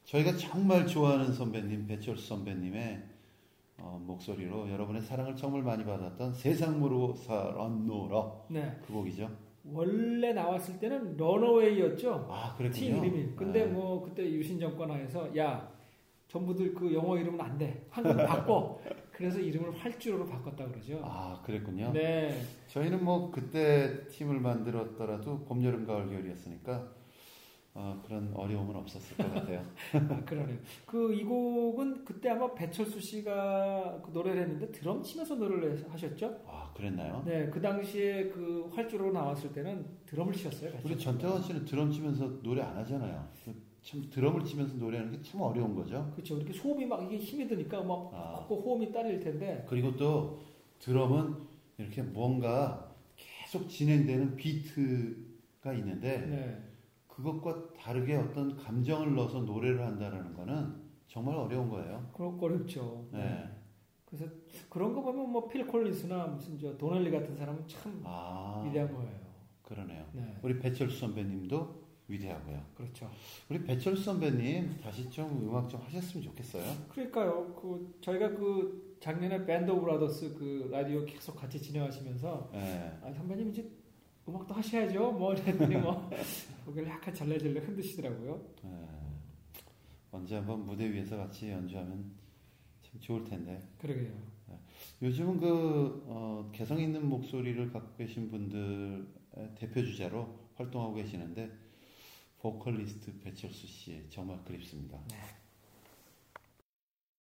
저희가 정말 좋아하는 선배님 배철수 선배님의 목소리로 여러분의 사랑을 정말 많이 받았던 세상 모르고 살았노라 네. 그 곡이죠. 원래 나왔을 때는 런어웨이였죠. 아, 그랬군요. 팀 이름이. 근데 네. 뭐 그때 유신 정권 하에서 야 전부들 그 영어 이름은 안 돼. 한글로 바꿔. 그래서 이름을 활주로로 바꿨다 그러죠. 아, 그랬군요. 네. 저희는 뭐 그때 팀을 만들었더라도 봄, 여름, 가을, 겨울이었으니까 그런 어려움은 없었을 것 같아요. 아, 그러네요. 그 이 곡은 그때 아마 배철수 씨가 그 노래를 했는데 드럼 치면서 노래를 하셨죠? 아, 그랬나요? 네, 그 당시에 그 활주로 나왔을 때는 드럼을 치셨어요. 같이. 우리 전태원 씨는 드럼 치면서 노래 안 하잖아요. 참 드럼을 치면서 노래하는 게 참 어려운 거죠. 그렇죠. 이렇게 소음이 막 이게 힘이 드니까 막 그 호흡이 딸릴 텐데. 그리고 또 드럼은 이렇게 뭔가 계속 진행되는 비트가 있는데 네. 그것과 다르게 어떤 감정을 넣어서 노래를 한다는 거는 정말 어려운 거예요. 어렵죠. 네. 그래서 그런 거 보면 뭐 필 콜린스나 무슨 저 도널리 같은 사람은 참 위대한 거예요. 그러네요. 네. 우리 배철수 선배님도 위대하고요. 그렇죠. 우리 배철수 선배님 다시 좀 음악 좀 하셨으면 좋겠어요. 그러니까요. 그 저희가 그 작년에 밴드 오브 브라더스 그 라디오 계속 같이 진행하시면서 네. 아, 선배님 이제 음악도 하셔야죠. 뭐 이랬더니 뭐 고개를 약간 절레절레 흔드시더라고요. 네. 언제 한번 무대 위에서 같이 연주하면 참 좋을 텐데. 그러게요. 네. 요즘은 개성 있는 목소리를 갖고 계신 분들 대표 주자로 활동하고 계시는데 보컬리스트 배철수 씨 정말 그립습니다. 네.